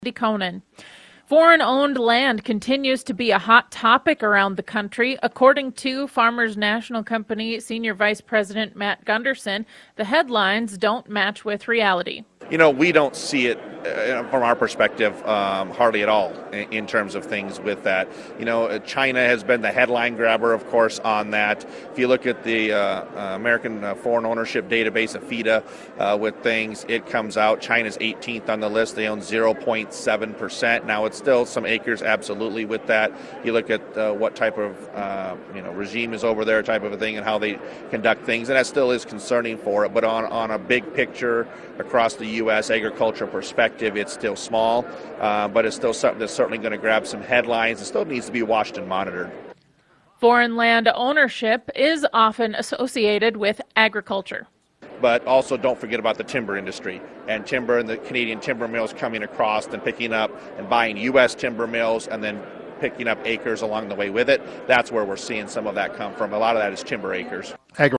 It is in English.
Conan. Foreign-owned land continues to be a hot topic around the country. According to Farmers National Company Senior Vice President Matt Gunderson, the headlines don't match with reality. We don't see it from our perspective hardly at all in terms of things with that. China has been the headline grabber, of course, on that. If you look at the American Foreign Ownership Database, AFIDA, with things, it comes out. China's 18th on the list. They own 0.7%. Now, it's still some acres, absolutely, with that. You look at what type of regime is over there, type of a thing, and how they conduct things, and that still is concerning for it. But on a big picture across the U.S. agricultural perspective, it's still small, but it's still something that's certainly going to grab some headlines. It still needs to be watched and monitored. Foreign land ownership is often associated with agriculture. But also don't forget about the timber industry and timber and the Canadian timber mills coming across and picking up and buying U.S. timber mills and then picking up acres along the way with it. That's where we're seeing some of that come from. A lot of that is timber acres.